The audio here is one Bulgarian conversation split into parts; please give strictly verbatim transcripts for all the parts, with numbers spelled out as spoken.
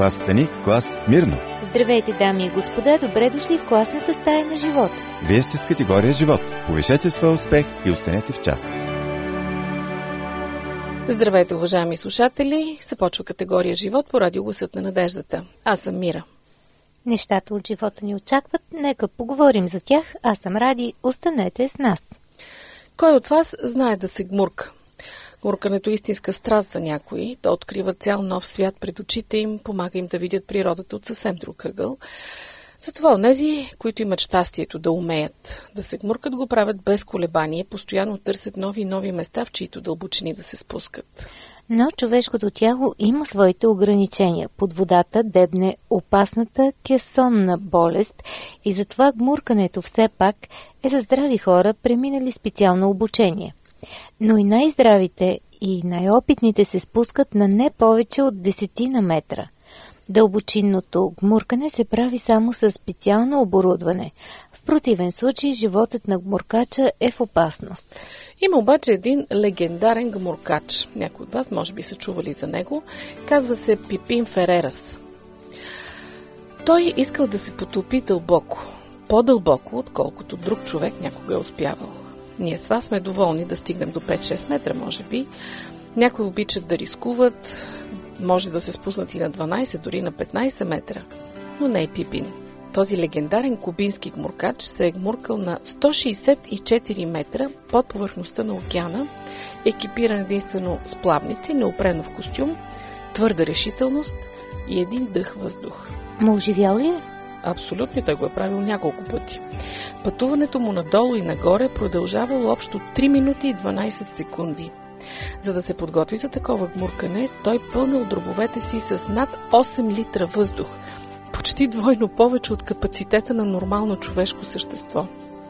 класата ни Клас Мирно. Здравейте, дами и господа, добре дошли в класната стая на живот. Вие сте с категория живот. Повишете своя успех и останете в час. Здравейте, уважаеми слушатели! Започва категория живот по радио Гласът на надеждата. Аз съм Мира. Нещата от живота ни очакват, нека поговорим за тях. Аз съм Ради, останете с нас. Кой от вас знае да се гмурка? Гмуркането е истинска страст за някои. То открива цял нов свят пред очите им, помага им да видят природата от съвсем друг ъгъл. Затова онези, които имат щастието да умеят да се гмуркат, го правят без колебание, постоянно търсят нови и нови места, в чието дълбочини да се спускат. Но човешкото тяло има своите ограничения. Под водата дебне опасната кесонна болест и затова гмуркането все пак е за здрави хора, преминали специално обучение. Но и най-здравите и най-опитните се спускат на не повече от десетина метра. Дълбочинното гмуркане се прави само със специално оборудване. В противен случай животът на гмуркача е в опасност. Има обаче един легендарен гмуркач. Някои от вас може би са чували за него. Казва се Пипин Ферерас. Той искал да се потопи дълбоко. По-дълбоко, отколкото друг човек някога е успявал. Ние с вас сме доволни да стигнем до пет-шест метра, може би. Някои обичат да рискуват, може да се спуснат и на дванайсет, дори на петнайсет метра. Но не е Пипин. Този легендарен кубински гмуркач се е гмуркал на сто шейсет и четири метра под повърхността на океана, екипиран единствено с плавници, неопренов костюм, твърда решителност и един дъх въздух. Ма оживял ли е? Абсолютно, той го е правил няколко пъти. Пътуването му надолу и нагоре продължавало общо три минути и дванайсет секунди. За да се подготви за такова гмуркане, той пълнил дробовете си с над осем литра въздух, почти двойно повече от капацитета на нормално човешко същество.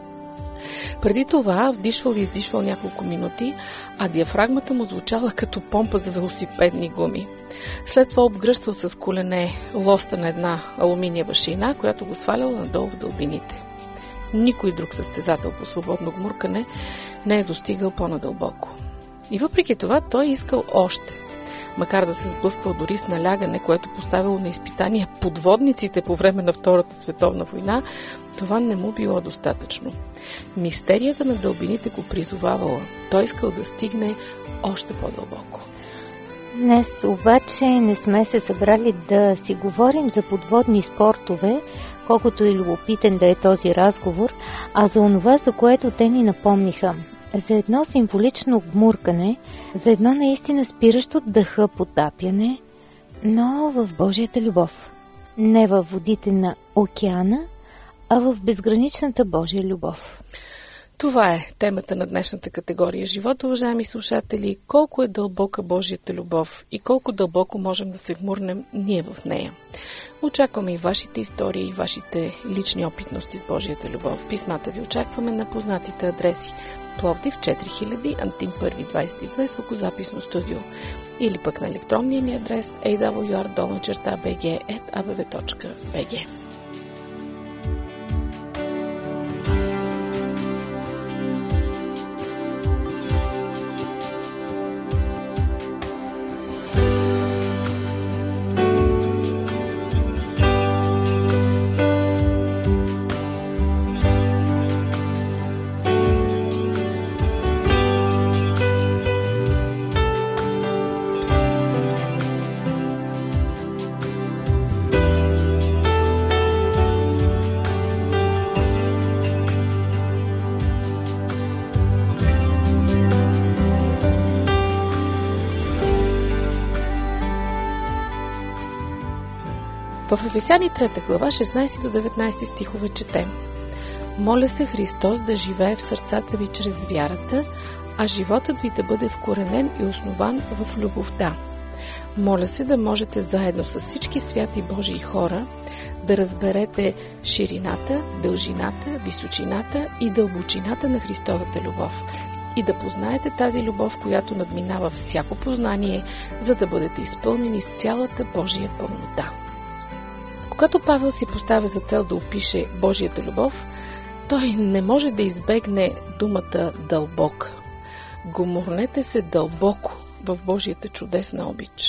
Преди това вдишвал и издишвал няколко минути, а диафрагмата му звучала като помпа за велосипедни гуми. След това обгръщал с колене лоста на една алуминиева шейна, която го сваляла надолу в дълбините. Никой друг състезател по свободно гмуркане не е достигал по-надълбоко. И въпреки това той искал още. Макар да се сблъсквал дори с налягане, което поставило на изпитание подводниците по време на Втората световна война, това не му било достатъчно. Мистерията на дълбините го призовавала. Той искал да стигне още по-дълбоко. Днес обаче не сме се събрали да си говорим за подводни спортове, колкото и любопитен да е този разговор, а за онова, за което те ни напомниха. За едно символично гмуркане, за едно наистина спиращо дъха потапяне, но в Божията любов. Не във водите на океана, а в безграничната Божия любов. Това е темата на днешната категория живот, уважаеми слушатели. Колко е дълбока Божията любов и колко дълбоко можем да се вмурнем ние в нея. Очакваме и вашите истории, и вашите лични опитности с Божията любов. Писмата ви очакваме на познатите адреси: Пловдив четири хиляди, Антим първи двайсет и две, звукозаписно студио, или пък на електронния ни адрес ей дабъл ю ар долна черта би джи ет а бе ве точка би джи. В Ефесяни трета глава, шестнайсети до деветнайсети стихове четем: Моля се Христос да живее в сърцата ви чрез вярата, а животът ви да бъде вкоренен и основан в любовта. Моля се да можете заедно с всички святи Божии хора да разберете ширината, дължината, височината и дълбочината на Христовата любов и да познаете тази любов, която надминава всяко познание, за да бъдете изпълнени с цялата Божия пълнота. Когато Павел си поставя за цел да опише Божията любов, той не може да избегне думата дълбока. Гмурнете се дълбоко в Божията чудесна обич.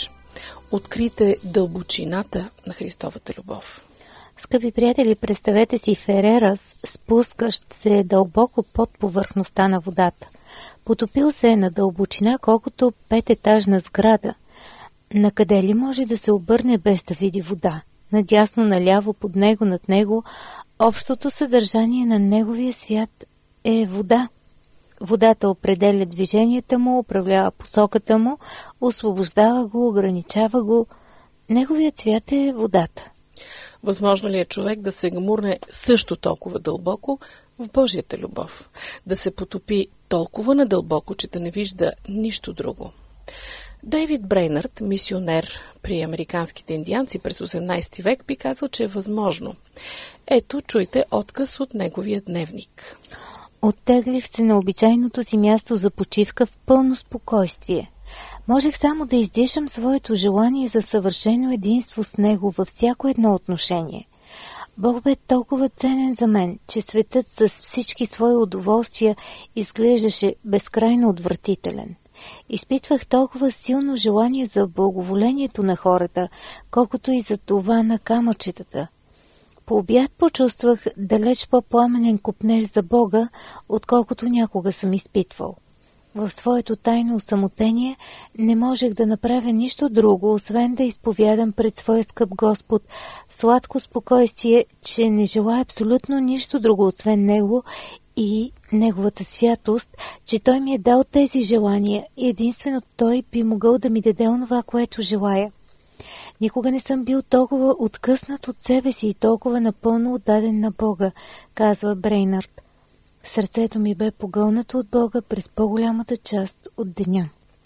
Открийте дълбочината на Христовата любов. Скъпи приятели, представете си Ферерас, спускащ се дълбоко под повърхността на водата. Потопил се на дълбочина, колкото пететажна сграда. Накъде ли може да се обърне без да види вода? Надясно, наляво, под него, над него, общото съдържание на неговия свят е вода. Водата определя движенията му, управлява посоката му, освобождава го, ограничава го. Неговият свят е водата. Възможно ли е човек да се гмурне също толкова дълбоко в Божията любов? Да се потопи толкова надълбоко, че да не вижда нищо друго? Дейвид Брейнард, мисионер при американските индианци през осемнадесети век, би казал, че е възможно. Ето, чуйте отказ от неговия дневник. Оттеглих се на обичайното си място за почивка в пълно спокойствие. Можех само да издишам своето желание за съвършено единство с него във всяко едно отношение. Бог бе толкова ценен за мен, че светът с всички свои удоволствия изглеждаше безкрайно отвратителен. Изпитвах толкова силно желание за благоволението на хората, колкото и за това на камъчетата. По обяд почувствах далеч по-пламенен копнеж за Бога, отколкото някога съм изпитвал. В своето тайно усамотение не можех да направя нищо друго, освен да изповядам пред своя скъп Господ в сладко спокойствие, че не желая абсолютно нищо друго, освен Него и Неговата святост, че Той ми е дал тези желания и единствено Той би могъл да ми даде онова, което желая. Никога не съм бил толкова откъснат от себе си и толкова напълно отдаден на Бога, казва Брейнард. Сърцето ми бе погълнато от Бога през по-голямата част от деня.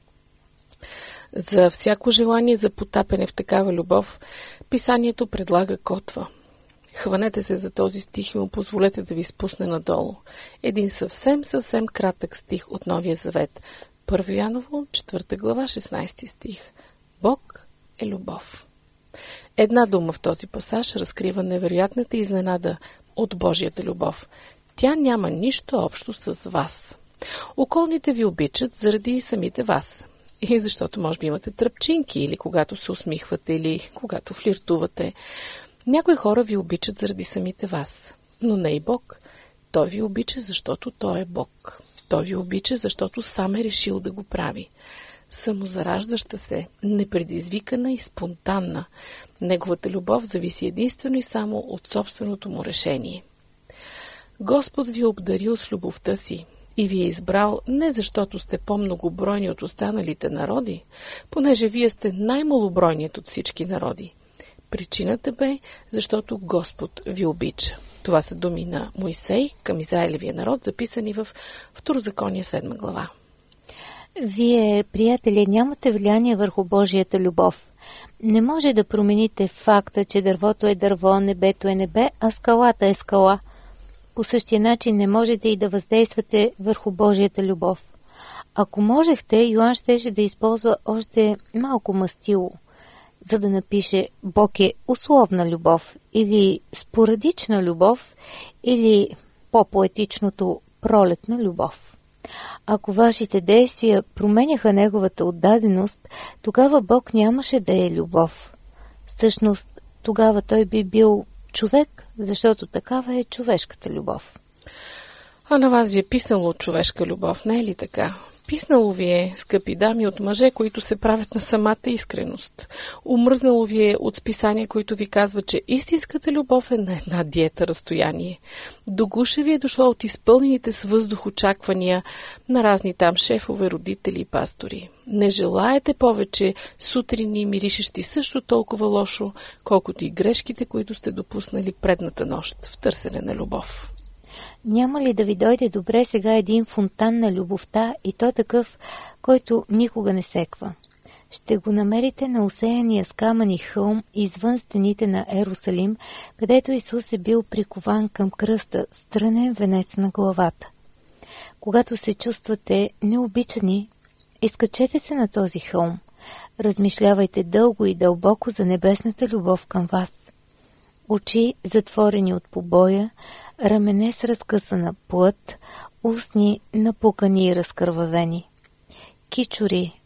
За всяко желание за потапене в такава любов, Писанието предлага котва. Хванете се за този стих и му позволете да ви спусне надолу. Един съвсем, съвсем кратък стих от Новия Завет. Първо Йоаново, четвърта глава, шестнадесети стих. Бог е любов. Една дума в този пасаж разкрива невероятната изненада от Божията любов. Тя няма нищо общо с вас. Околните ви обичат заради самите вас. И защото може би имате тръпчинки, или когато се усмихвате, или когато флиртувате. Някои хора ви обичат заради самите вас, но не и Бог. Той ви обича, защото Той е Бог. Той ви обича, защото сам е решил да го прави. Самозараждаща се, непредизвикана и спонтанна. Неговата любов зависи единствено и само от собственото му решение. Господ ви е обдарил с любовта си и ви е избрал не защото сте по-многобройни от останалите народи, понеже вие сте най-малобройният от всички народи. Причината бе, защото Господ ви обича. Това са думи на Моисей към Израилевия народ, записани в Второзаконие седма глава. Вие, приятели, нямате влияние върху Божията любов. Не може да промените факта, че дървото е дърво, небето е небе, а скалата е скала. По същия начин не можете и да въздействате върху Божията любов. Ако можехте, Йоан щеше да използва още малко мастило, за да напише Бог е условна любов, или спорадична любов, или по-поетичното пролетна любов. Ако вашите действия променяха неговата отдаденост, тогава Бог нямаше да е любов. Всъщност, тогава той би бил човек, защото такава е човешката любов. А на вас ви е писнало от човешка любов, не е ли така? Писнало ви е, скъпи дами, от мъже, които се правят на самата искреност. Умръзнало ви е от списания, които ви казват, че истинската любов е на една диета разстояние. До гуша ви е дошло от изпълнените с въздух очаквания на разни там шефове, родители и пастори. Не желаете повече сутрини, миришещи също толкова лошо, колкото и грешките, които сте допуснали предната нощ в търсене на любов. Няма ли да ви дойде добре сега един фонтан на любовта, и то такъв, който никога не секва? Ще го намерите на осеяния с камъни хълм извън стените на Ерусалим, където Исус е бил прикован към кръста с трънен венец на главата. Когато се чувствате необичани, изкачете се на този хълм. Размишлявайте дълго и дълбоко за небесната любов към вас. Очи затворени от побоя, рамене с разкъсана плът, устни напукани и разкървавени. Кичури,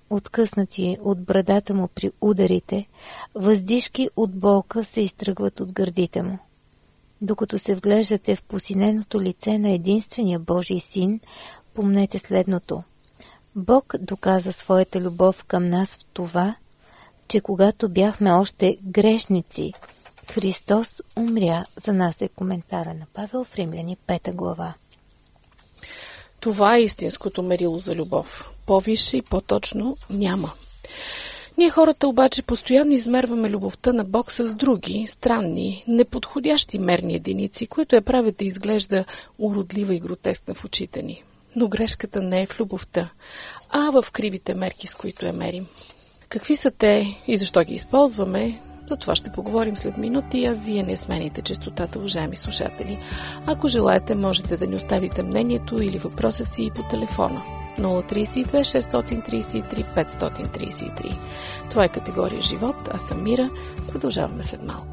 откъснати от брадата му при ударите, въздишки от болка се изтръгват от гърдите му. Докато се вглеждате в посиненото лице на единствения Божий син, помнете следното. Бог доказа своята любов към нас в това, че когато бяхме още грешници, Христос умря за нас, е коментара на Павел в Римляни пета глава. Това е истинското мерило за любов. По-висше и по-точно няма. Ние хората обаче постоянно измерваме любовта на Бог с други, странни, неподходящи мерни единици, които я правят да изглежда уродлива и гротескна в очите ни. Но грешката не е в любовта, а в кривите мерки, с които я мерим. Какви са те и защо ги използваме? За това ще поговорим след минути, а вие не смените честотата, уважаеми слушатели. Ако желаете, можете да ни оставите мнението или въпроса си по телефона нула три две шест три три пет три три. Това е категория живот, аз съм Мира. Продължаваме след малко.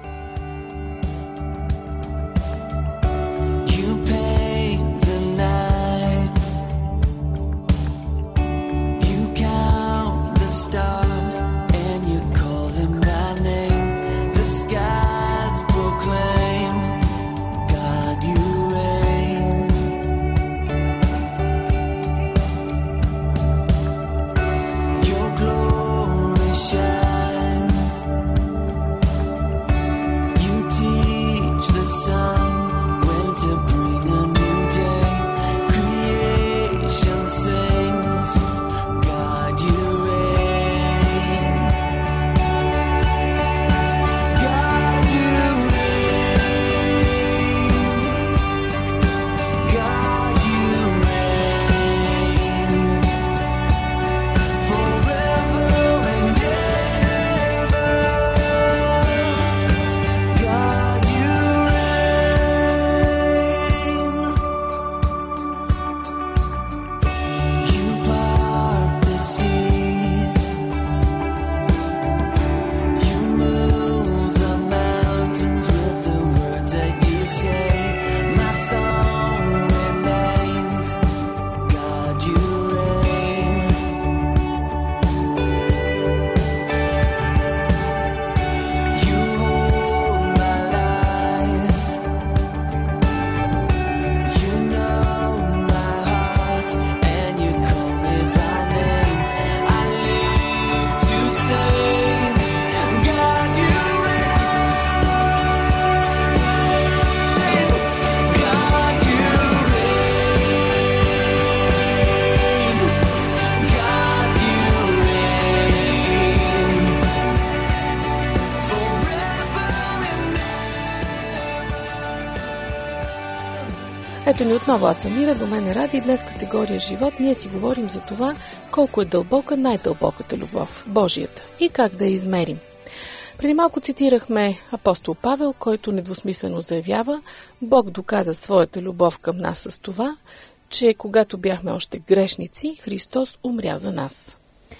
Ето ни отново, аз съм Мира, до мен е Ради и днес в категория живот ние си говорим за това колко е дълбока най-дълбоката любов, Божията, и как да я измерим. Преди малко цитирахме апостол Павел, който недвусмислено заявява: Бог доказа своята любов към нас с това, че когато бяхме още грешници, Христос умря за нас.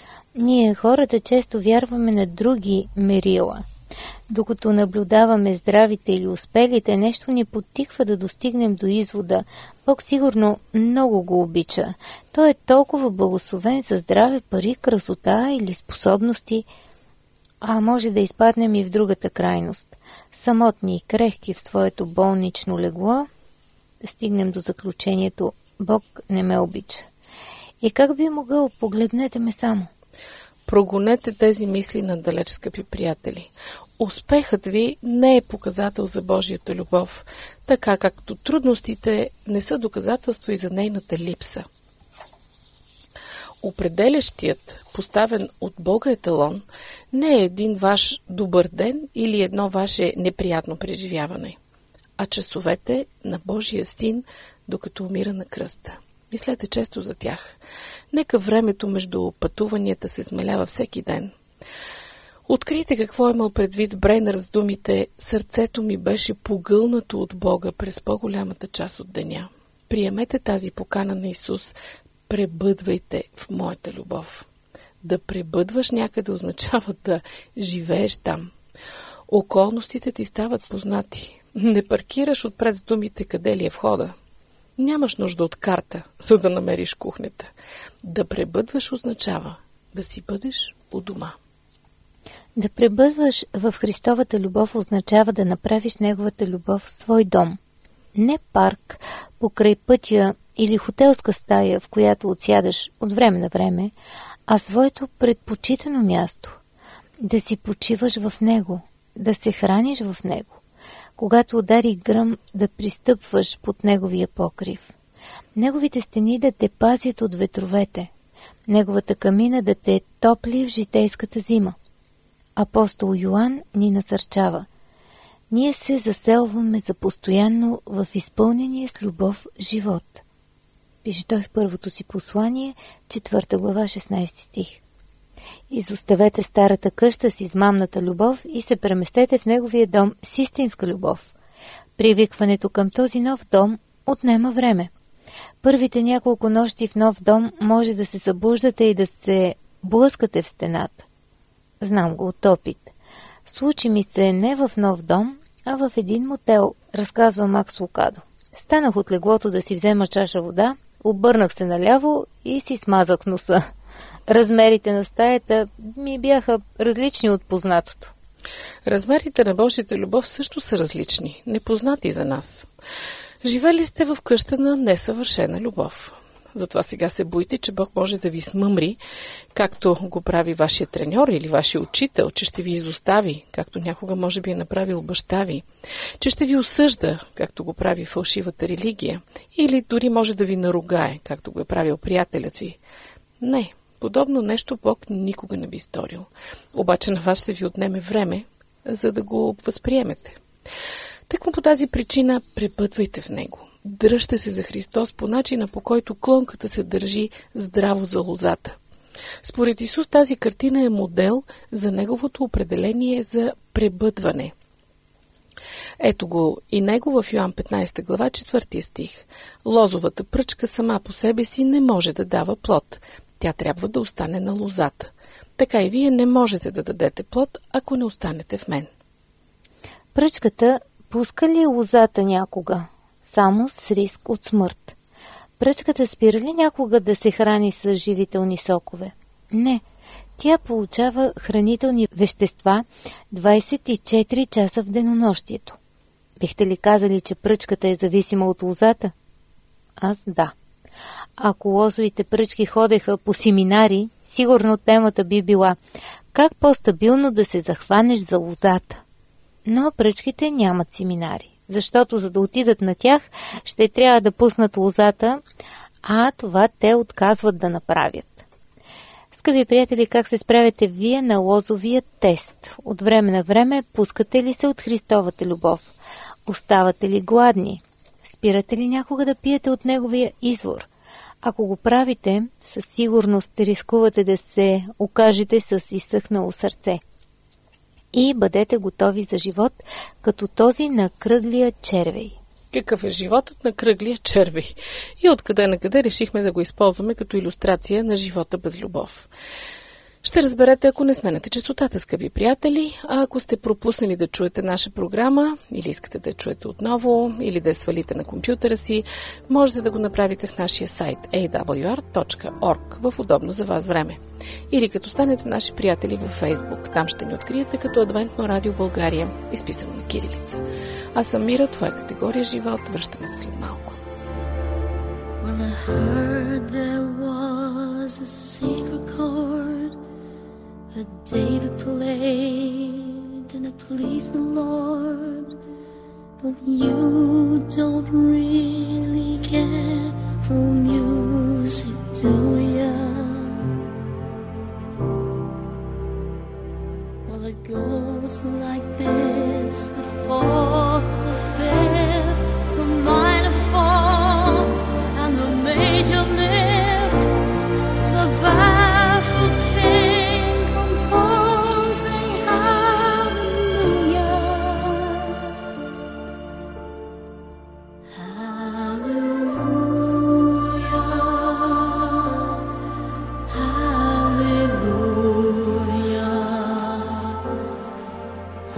Ние хората често вярваме на други мерила. Докато наблюдаваме здравите или успелите, нещо ни подтиква да достигнем до извода: Бог сигурно много го обича. Той е толкова благословен за здраве, пари, красота или способности. А може да изпаднем и в другата крайност. Самотни и крехки в своето болнично легло, да стигнем до заключението: Бог не ме обича. И как би могъл? Погледнете ме само. Прогонете тези мисли надалеч, скъпи приятели. Успехът ви не е показател за Божията любов, така както трудностите не са доказателство и за нейната липса. Определящият, поставен от Бога еталон, не е един ваш добър ден или едно ваше неприятно преживяване, а часовете на Божия син, докато умира на кръста. Мислете често за тях. Нека времето между пътуванията се смалява всеки ден. Открийте какво е имал предвид Бренър с думите: сърцето ми беше погълнато от Бога през по-голямата част от деня. Приемете тази покана на Исус. Пребъдвайте в моята любов. Да пребъдваш някъде означава да живееш там. Околностите ти стават познати. Не паркираш отпред с думите: къде ли е входа. Нямаш нужда от карта, за да намериш кухнята. Да пребъдваш означава да си бъдеш у дома. Да пребъдваш в Христовата любов означава да направиш Неговата любов свой дом. Не парк покрай пътя или хотелска стая, в която отсядаш от време на време, а своето предпочитано място. Да си почиваш в него, да се храниш в него. Когато удари гръм, да пристъпваш под неговия покрив. Неговите стени да те пазят от ветровете. Неговата камина да те топли в житейската зима. Апостол Йоан ни насърчава. Ние се заселваме за постоянно в изпълнение с любов живот. Пише той в първото си послание, четвърта глава, шестнайсети стих. Изоставете старата къща с измамната любов и се преместете в неговия дом с истинска любов. Привикването към този нов дом отнема време. Първите няколко нощи в нов дом може да се събуждате и да се блъскате в стената. Знам го от опит. Случи ми се не в нов дом, а в един мотел, разказва Макс Лукадо. Станах от леглото да си взема чаша вода, обърнах се наляво и си смазах носа. Размерите на стаята ми бяха различни от познатото. Размерите на Божията любов също са различни, непознати за нас. Живели сте в къща на несъвършена любов. Затова сега се боите, че Бог може да ви смъмри, както го прави вашия треньор или вашия учител, че ще ви изостави, както някога може би е направил баща ви, че ще ви осъжда, както го прави фалшивата религия, или дори може да ви наругае, както го е правил приятелят ви. Не, подобно нещо Бог никога не би сторил. Обаче на вас ще ви отнеме време, за да го възприемете. Тъкмо по тази причина пребъдвайте в Него. Дръжте се за Христос по начина, по който клонката се държи здраво за лозата. Според Исус тази картина е модел за Неговото определение за пребъдване. Ето го и него в Йоан петнайсета глава, четвърти стих. Лозовата пръчка сама по себе си не може да дава плод. Тя трябва да остане на лозата. Така и вие не можете да дадете плод, ако не останете в мен. Пръчката пуска ли лозата някога? Само с риск от смърт. Пръчката спира ли някога да се храни с живителни сокове? Не. Тя получава хранителни вещества двайсет и четири часа в денонощието. Бихте ли казали, че пръчката е зависима от лозата? Аз да. Ако лозовите пръчки ходеха по семинари, сигурно темата би била как по-стабилно да се захванеш за лозата. Но пръчките нямат семинари, защото за да отидат на тях, ще трябва да пуснат лозата, а това те отказват да направят. Скъпи приятели, как се справяте вие на лозовия тест? От време на време пускате ли се от Христовата любов? Оставате ли гладни? Спирате ли някога да пиете от неговия извор? Ако го правите, със сигурност рискувате да се окажете с изсъхнало сърце. И бъдете готови за живот, като този на кръглия червей. Какъв е животът на кръглия червей? И откъде на къде решихме да го използваме като илюстрация на живота без любов. Ще разберете, ако не сменете честотата, скъпи приятели, а ако сте пропуснали да чуете наша програма, или искате да я чуете отново, или да я свалите на компютъра си, можете да го направите в нашия сайт ей дабъл ю ар точка орг в удобно за вас време. Или като станете наши приятели във Фейсбук. Там ще ни откриете като Адвентно радио България, изписано на кирилица. Аз съм Мира, това е категория живот. Връщаме се след малко. Well, I heard there was a secret chord that David played and it pleased the Lord, but you don't really care for music, do ya? Well, it goes like this: the fourth, the fifth, the minor fall, and the major lift, the baffled king composing hallelujah, hallelujah, hallelujah,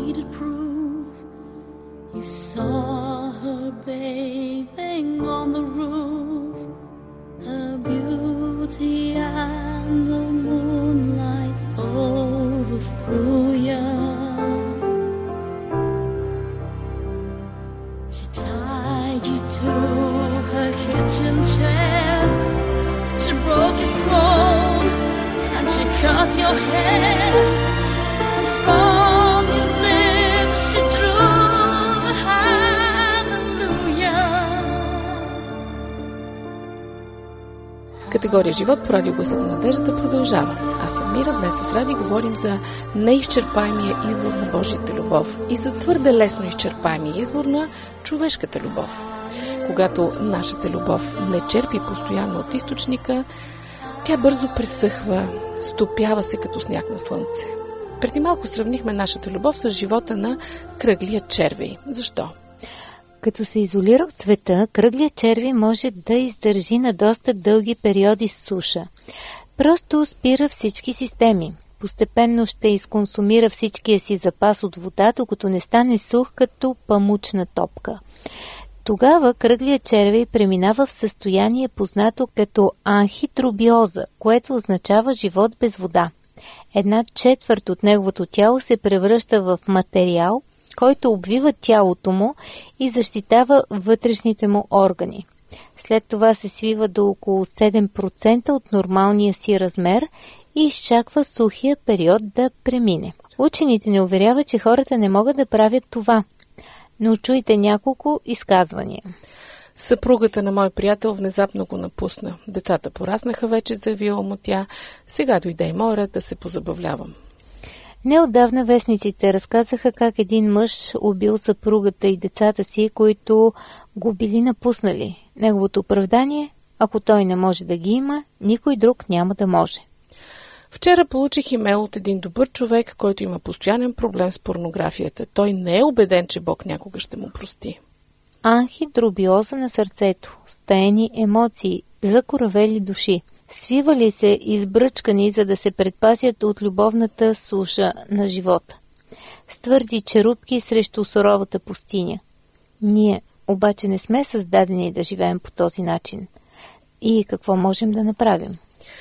needed proof. You saw her bathing on the roof, her beauty and the moonlight overthrew you. She tied you to her kitchen chair, she broke your throne and she cut your hair. From your lips she drew the hallelujah. Категория живот по радио Гласът на надеждата продължава. Аз съм Мира. Днес с Ради говорим за неизчерпаемия извор на Божията любов и за твърде лесно изчерпаемия извор на човешката любов. Когато нашата любов не черпи постоянно от източника, тя бързо пресъхва, стопява се като сняг на слънце. Преди малко сравнихме нашата любов с живота на кръглия червей. Защо? Като се изолира от света, кръглият червей може да издържи на доста дълги периоди с суша. Просто спира всички системи. Постепенно ще изконсумира всичкия си запас от вода, докато не стане сух като памучна топка. Тогава кръглият червей преминава в състояние познато като анхитробиоза, което означава живот без вода. Една четвърт от неговото тяло се превръща в материал, който обвива тялото му и защитава вътрешните му органи. След това се свива до около седем процента от нормалния си размер и изчаква сухия период да премине. Учените не уверяват, че хората не могат да правят това, но чуйте няколко изказвания. Съпругата на мой приятел внезапно го напусна. Децата пораснаха вече, заявила му тя. Сега дойде и мой ред да се позабавлявам. Неотдавна вестниците разказаха как един мъж убил съпругата и децата си, които го били напуснали. Неговото оправдание: ако той не може да ги има, никой друг няма да може. Вчера получих имейл от един добър човек, който има постоянен проблем с порнографията. Той не е убеден, че Бог някога ще му прости. Анхидробиоза на сърцето, стаени емоции, закоравели души, свивали се избръчкани, за да се предпазят от любовната суша на живота. С твърди черупки срещу суровата пустиня. Ние обаче не сме създадени да живеем по този начин. И какво можем да направим?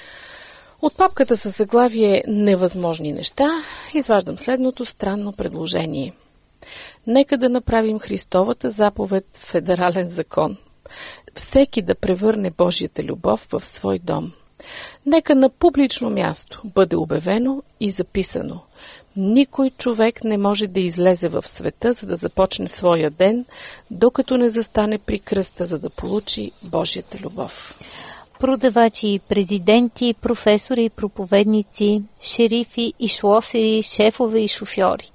От папката със заглавие "Невъзможни неща" изваждам следното странно предложение. Нека да направим Христовата заповед федерален закон. Всеки да превърне Божията любов в свой дом. Нека на публично място бъде обявено и записано: никой човек не може да излезе в света, за да започне своя ден, докато не застане при кръста, за да получи Божията любов. Продавачи, президенти, професори, проповедници, шерифи и шлосери, шефове и шофьори.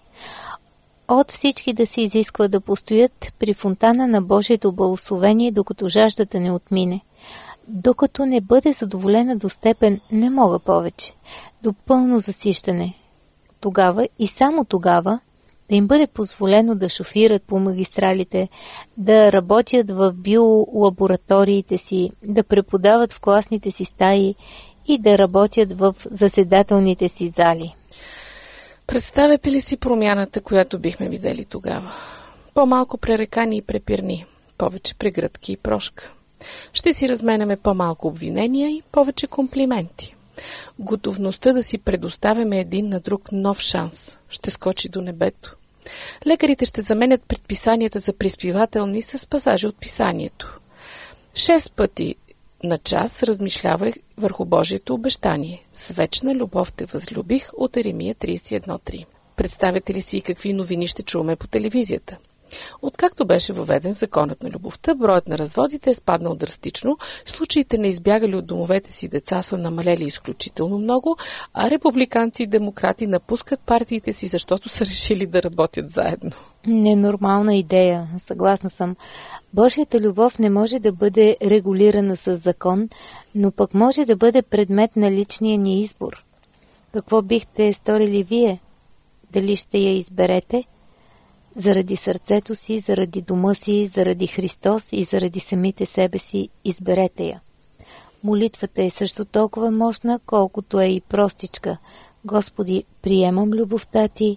От всички да се изисква да постоят при фонтана на Божието благословение, докато жаждата не отмине. Докато не бъде задоволена до степен "не мога повече", до пълно засищане. Тогава и само тогава да им бъде позволено да шофират по магистралите, да работят в биолабораториите си, да преподават в класните си стаи и да работят в заседателните си зали. Представете ли си промяната, която бихме видели тогава? По-малко пререкани и препирни, повече прегръдки и прошка. Ще си разменяме по-малко обвинения и повече комплименти. Готовността да си предоставяме един на друг нов шанс ще скочи до небето. Лекарите ще заменят предписанията за приспивателни с пасажи от писанието. Шест пъти на час размишлявай върху Божието обещание. С вечна любов те възлюбих от Еремия тридесет и едно три. Представете ли си какви новини ще чуваме по телевизията? Откакто беше въведен законът на любовта, броят на разводите е спаднал драстично, случаите на избягали от домовете си деца са намалели изключително много, а републиканци и демократи напускат партиите си, защото са решили да работят заедно. Ненормална идея, съгласна съм. Божията любов не може да бъде регулирана с закон, но пък може да бъде предмет на личния ни избор. Какво бихте сторили вие? Дали ще я изберете? Заради сърцето си, заради дома си, заради Христос и заради самите себе си, изберете я. Молитвата е също толкова мощна, колкото е и простичка. Господи, приемам любовта Ти,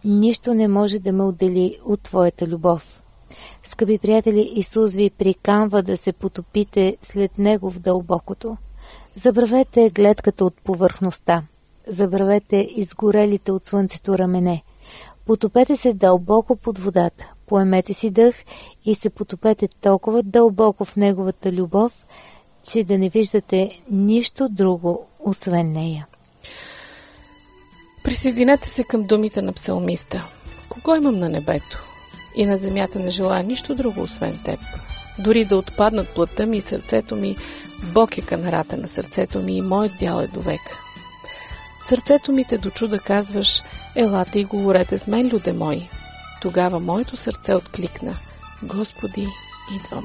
нищо не може да ме отдели от Твоята любов. Скъпи приятели, Исус ви приканва да се потопите след Него в дълбокото. Забравете гледката от повърхността. Забравете изгорелите от слънцето рамене. Потопете се дълбоко под водата. Поемете си дъх и се потопете толкова дълбоко в Неговата любов, че да не виждате нищо друго, освен нея. Присъединете се към думите на псалмиста. Кого имам на небето? И на земята не желая нищо друго, освен Теб. Дори да отпаднат плътта ми и сърцето ми, Бог е канарата на сърцето ми и моят дял е до века. Сърцето ми те дочу да казваш: елате и говорете с мен, люде мои. Тогава моето сърце откликна: Господи, идвам.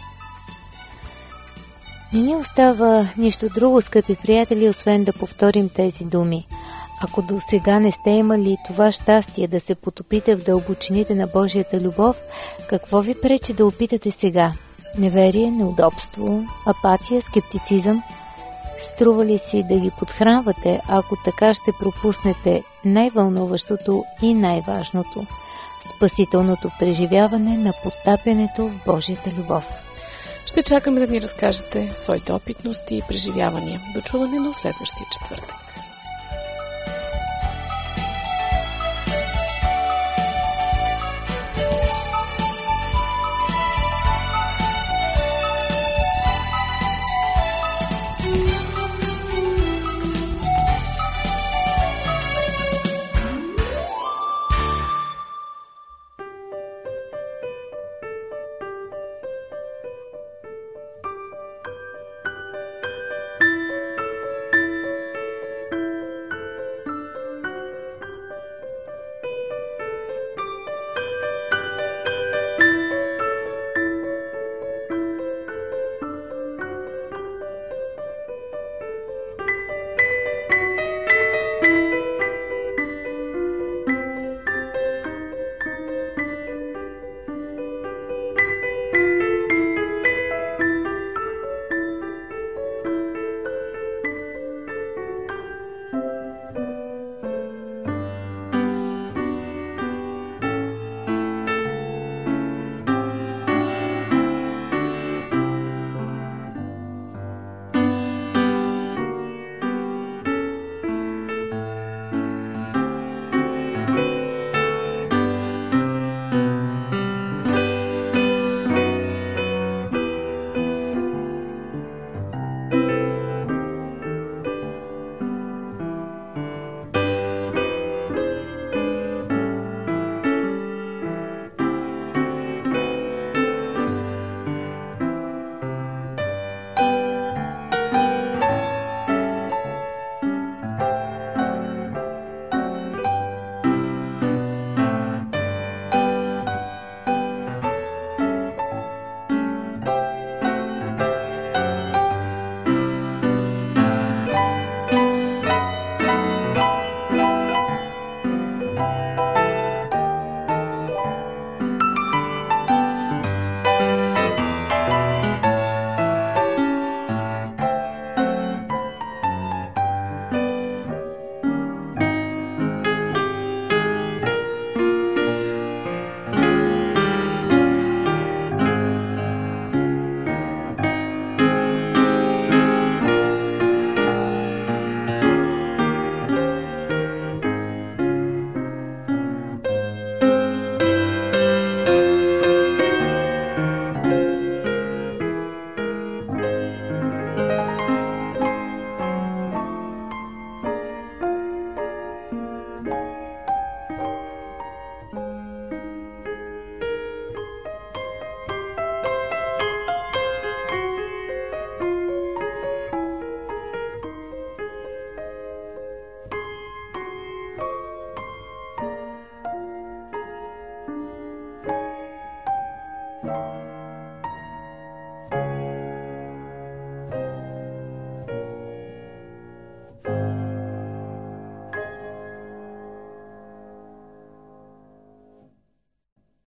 Не ни остава нищо друго, скъпи приятели, освен да повторим тези думи. Ако до сега не сте имали това щастие да се потопите в дълбочините на Божията любов, какво ви пречи да опитате сега? Неверие, неудобство, апатия, скептицизъм? Струва ли си да ги подхранвате, ако така ще пропуснете най-вълнуващото и най-важното – спасителното преживяване на потапянето в Божията любов? Ще чакаме да ни разкажете своите опитности и преживявания. До чуване до следващия четвъртък.